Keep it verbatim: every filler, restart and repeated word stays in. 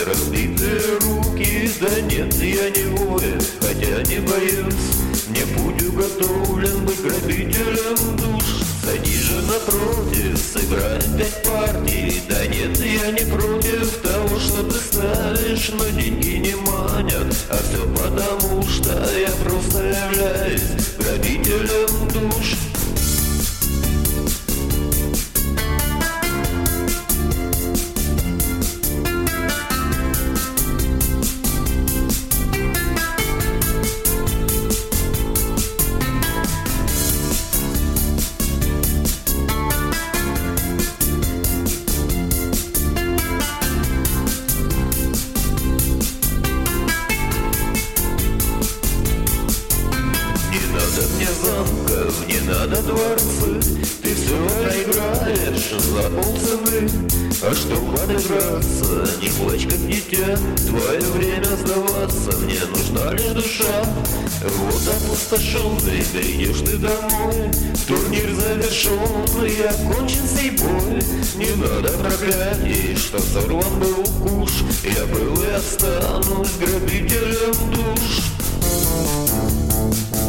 разбитые руки. Да нет, я не воин, хотя не боюсь. Мне путь уготовлен быть грабителем душ. Садись же напротив, сыграем пять партий. Да нет, я не против того, что ты ставишь, но деньги не манят. А все потому, что я просто являюсь грабителем душ. Не надо мне замков, не надо дворцы. Ты все проиграешь за полцены. А чтоб отыграться, не плачь как дитя. Твое время сдаваться, мне нужна лишь душа. Вот опустошенный, придешь ты домой. Турнир завершен, и окончен сей бой. Не надо проклятий, что сорван был куш. Я был и останусь грабителем душ.